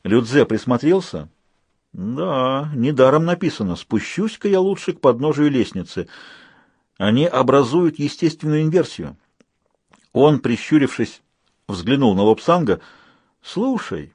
Людзе присмотрелся. Да, недаром написано: «Спущусь-ка я лучше к подножию лестницы». Они образуют естественную инверсию. Он, прищурившись, взглянул на Лобсанга. «Слушай,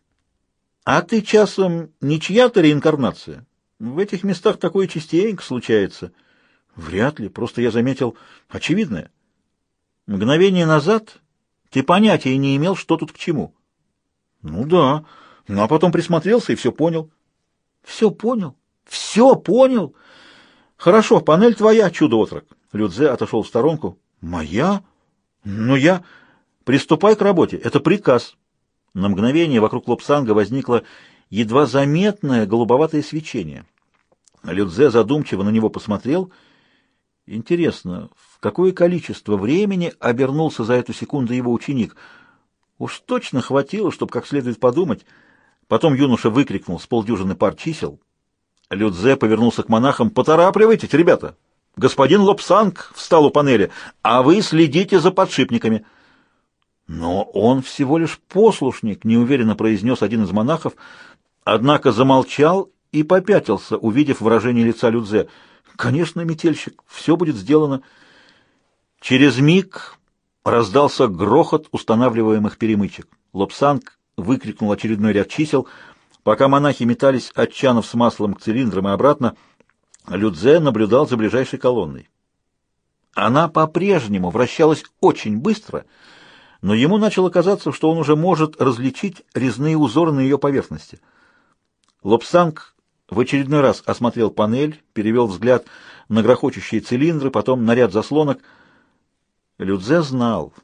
а ты часом не чья-то реинкарнация? В этих местах такое частенько случается». «Вряд ли, просто я заметил очевидное. Мгновение назад ты понятия не имел, что тут к чему». «Ну да, ну а потом присмотрелся и все понял». «Все понял? Все понял? Хорошо, панель твоя, чудо-отрок». Людзе отошел в сторонку. «Моя? Но я...» «Приступай к работе, это приказ». На мгновение вокруг Лобсанга возникло едва заметное голубоватое свечение. Людзе задумчиво на него посмотрел. Интересно, в какое количество времени обернулся за эту секунду его ученик? Уж точно хватило, чтобы как следует подумать. Потом юноша выкрикнул с полдюжины пар чисел. Людзе повернулся к монахам. «Поторапливайтесь, ребята! Господин Лобсанг встал у панели, а вы следите за подшипниками». «Но он всего лишь послушник», — неуверенно произнес один из монахов, однако замолчал и попятился, увидев выражение лица Людзе. «Конечно, метельщик, все будет сделано». Через миг раздался грохот устанавливаемых перемычек. Лобсанг выкрикнул очередной ряд чисел. Пока монахи метались от чанов с маслом к цилиндрам и обратно, Людзе наблюдал за ближайшей колонной. Она по-прежнему вращалась очень быстро, но ему начало казаться, что он уже может различить резные узоры на ее поверхности. Лобсанг в очередной раз осмотрел панель, перевел взгляд на грохочущие цилиндры, потом на ряд заслонок. Людзе знал.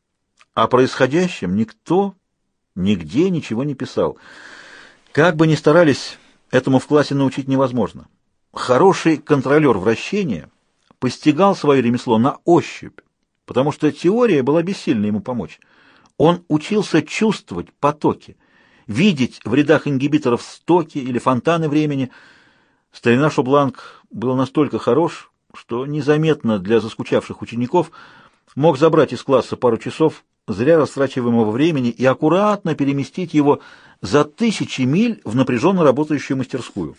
О происходящем никто нигде ничего не писал. Как бы ни старались, этому в классе научить невозможно. Хороший контролер вращения постигал свое ремесло на ощупь, потому что теория была бессильна ему помочь. Он учился чувствовать потоки, видеть в рядах ингибиторов стоки или фонтаны времени. Старина Шобланг был настолько хорош, что незаметно для заскучавших учеников мог забрать из класса пару часов зря растрачиваемого времени и аккуратно переместить его за тысячи миль в напряженно работающую мастерскую.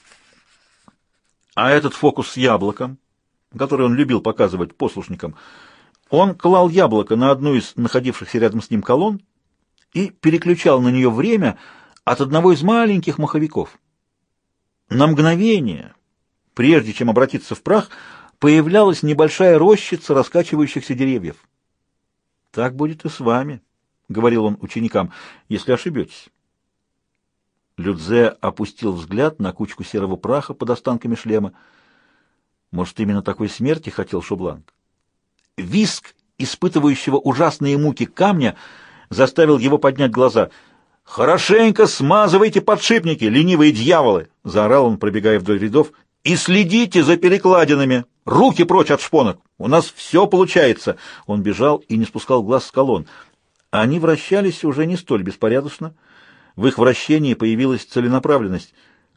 А этот фокус с яблоком, который он любил показывать послушникам, он клал яблоко на одну из находившихся рядом с ним колонн и переключал на нее время от одного из маленьких маховиков. На мгновение, прежде чем обратиться в прах, появлялась небольшая рощица раскачивающихся деревьев. «Так будет и с вами», — говорил он ученикам, — «если ошибетесь». Людзе опустил взгляд на кучку серого праха под останками шлема. Может, именно такой смерти хотел Шобланг? Визг, испытывающего ужасные муки камня, заставил его поднять глаза. «Хорошенько смазывайте подшипники, ленивые дьяволы!» — заорал он, пробегая вдоль рядов. «И следите за перекладинами! Руки прочь от шпонок! У нас все получается!» Он бежал и не спускал глаз с колонн. Они вращались уже не столь беспорядочно. В их вращении появилась целенаправленность.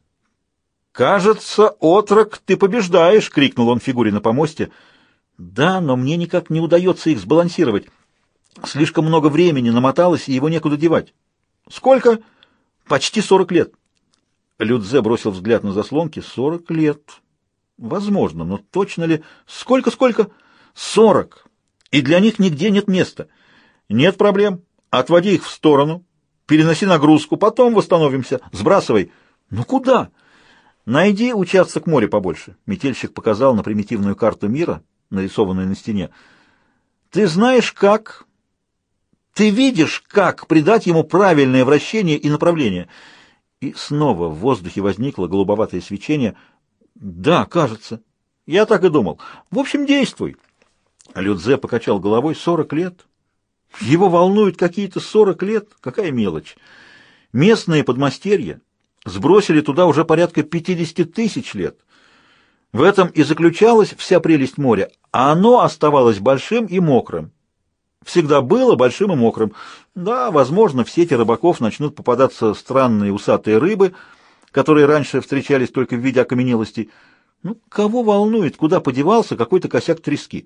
«Кажется, отрок, ты побеждаешь!» — крикнул он фигуре на помосте. «Да, но мне никак не удается их сбалансировать. Слишком много времени намоталось, и его некуда девать». «Сколько?» «Почти 40 лет». Людзе бросил взгляд на заслонки. 40 лет. Возможно, но точно ли? Сколько? 40. И для них нигде нет места. Нет проблем. Отводи их в сторону. Переноси нагрузку. Потом восстановимся. Сбрасывай. Ну куда? Найди участок моря побольше. Метельщик показал на примитивную карту мира, нарисованную на стене. Ты знаешь, как? Ты видишь, как придать ему правильное вращение и направление? И снова в воздухе возникло голубоватое свечение. Да, кажется. Я так и думал. В общем, действуй. Людзе покачал головой. 40 лет. Его волнуют какие-то 40 лет. Какая мелочь. Местные подмастерья сбросили туда уже порядка 50 тысяч лет. В этом и заключалась вся прелесть моря. А оно оставалось большим и мокрым. Всегда было большим и мокрым. Да, возможно, в сети рыбаков начнут попадаться странные усатые рыбы, которые раньше встречались только в виде окаменелостей. Ну, кого волнует, куда подевался какой-то косяк трески?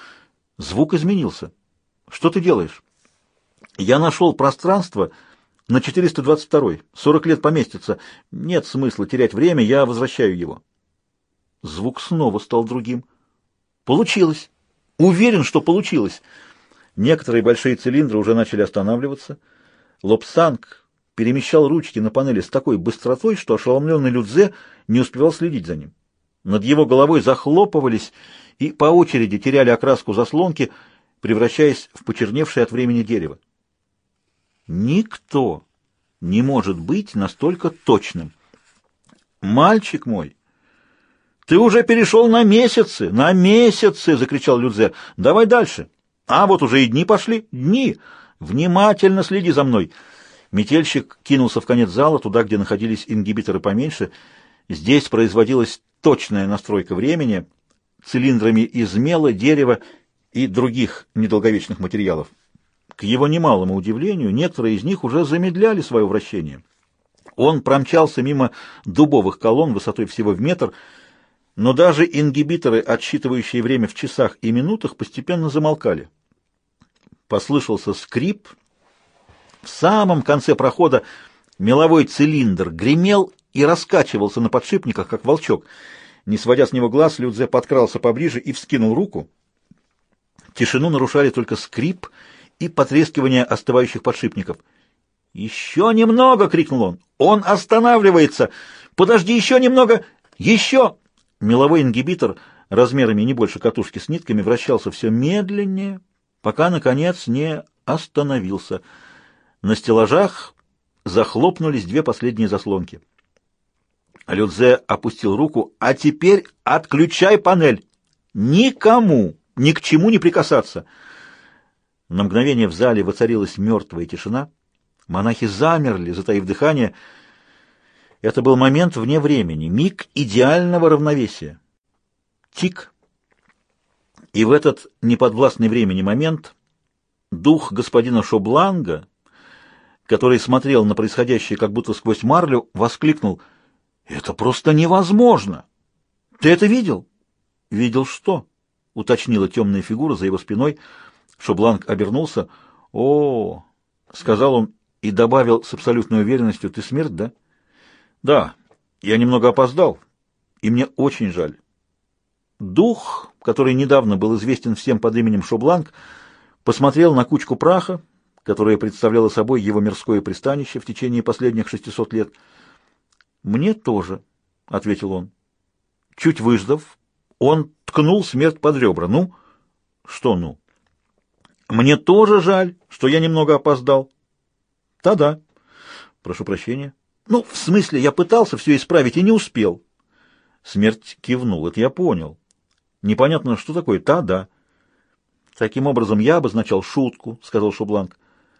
Звук изменился. Что ты делаешь? Я нашел пространство, на 422-й. 40 лет поместится. Нет смысла терять время, я возвращаю его. Звук снова стал другим. Получилось. Уверен, что получилось. Некоторые большие цилиндры уже начали останавливаться. Лобсанг перемещал ручки на панели с такой быстротой, что ошеломленный Людзе не успевал следить за ним. Над его головой захлопывались и по очереди теряли окраску заслонки, превращаясь в почерневшее от времени дерево. Никто не может быть настолько точным. «Мальчик мой, ты уже перешел на месяцы! На месяцы!» — закричал Людзе. «Давай дальше! А вот уже и дни пошли! Дни! Внимательно следи за мной!» Метельщик кинулся в конец зала, туда, где находились ингибиторы поменьше. Здесь производилась точная настройка времени цилиндрами из мела, дерева и других недолговечных материалов. К его немалому удивлению, некоторые из них уже замедляли свое вращение. Он промчался мимо дубовых колонн высотой всего в метр, но даже ингибиторы, отсчитывающие время в часах и минутах, постепенно замолкали. Послышался скрип. В самом конце прохода меловой цилиндр гремел и раскачивался на подшипниках, как волчок. Не сводя с него глаз, Людзе подкрался поближе и вскинул руку. Тишину нарушали только скрип и потрескивание остывающих подшипников. «Еще немного!» — крикнул он. «Он останавливается! Подожди еще немного! Еще!» Меловой ингибитор размерами не больше катушки с нитками вращался все медленнее, пока, наконец, не остановился. На стеллажах захлопнулись две последние заслонки. Людзе опустил руку. «А теперь отключай панель! Никому, ни к чему не прикасаться!» На мгновение в зале воцарилась мертвая тишина. Монахи замерли, затаив дыхание. Это был момент вне времени, миг идеального равновесия. Тик. И в этот неподвластный времени момент дух господина Шобланга, который смотрел на происходящее как будто сквозь марлю, воскликнул: «Это просто невозможно! Ты это видел?» «Видел что?» — уточнила темная фигура за его спиной. Шобланг обернулся. «О!» — сказал он и добавил с абсолютной уверенностью: «Ты смерть, да?» «Да, я немного опоздал, и мне очень жаль». Дух, который недавно был известен всем под именем Шобланг, посмотрел на кучку праха, которая представляла собой его мирское пристанище в течение последних 600 лет. «Мне тоже», — ответил он. Чуть выждав, он ткнул смерть под ребра. «Ну?» «Что «ну»?» «Мне тоже жаль, что я немного опоздал». «Да-да». «Прошу прощения». «Ну, в смысле, я пытался все исправить и не успел». Смерть кивнул. «Это я понял. Непонятно, что такое «да-да». «Таким образом, я обозначал шутку», — сказал Шобланг.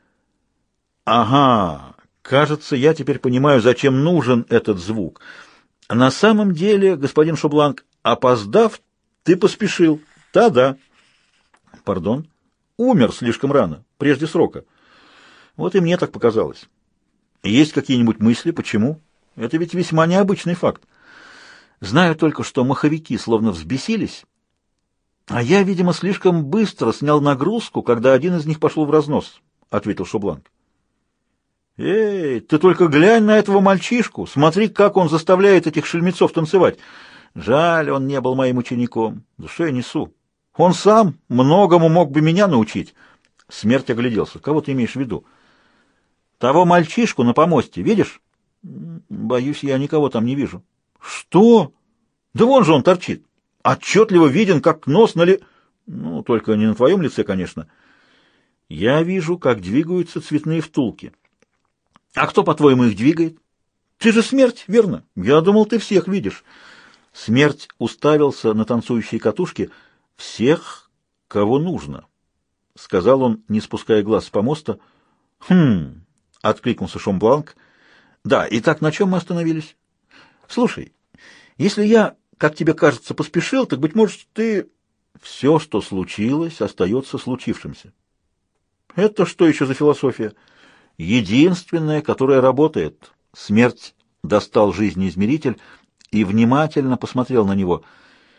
«Ага, кажется, я теперь понимаю, зачем нужен этот звук. На самом деле, господин Шобланг, опоздав, ты поспешил. Да-да». «Пардон?» «Умер слишком рано, прежде срока». «Вот и мне так показалось». «Есть какие-нибудь мысли? Почему? Это ведь весьма необычный факт. Знаю только, что маховики словно взбесились, а я, видимо, слишком быстро снял нагрузку, когда один из них пошел в разнос», — ответил Шобланг. «Эй, ты только глянь на этого мальчишку! Смотри, как он заставляет этих шельмецов танцевать! Жаль, он не был моим учеником. Да что я несу? Он сам многому мог бы меня научить». Смерть огляделся. «Кого ты имеешь в виду?» «Того мальчишку на помосте, видишь?» «Боюсь, я никого там не вижу». «Что? Да вон же он торчит. Отчетливо виден, как нос Ну, только не на твоем лице, конечно. Я вижу, как двигаются цветные втулки». «А кто, по-твоему, их двигает?» «Ты же смерть, верно? Я думал, ты всех видишь». Смерть уставился на танцующие катушки. «Всех, кого нужно», — сказал он, не спуская глаз с помоста. «Хм...» — откликнулся Шомбланг. «Да, итак, на чем мы остановились?» «Слушай, если я, как тебе кажется, поспешил, так, быть может, ты...» «Все, что случилось, остается случившимся». «Это что еще за философия?» «Единственная, которая работает». Смерть достал жизнеизмеритель и внимательно посмотрел на него.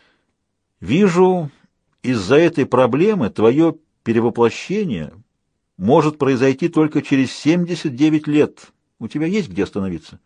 «Вижу, из-за этой проблемы твое перевоплощение может произойти только через 79 лет. У тебя есть где остановиться?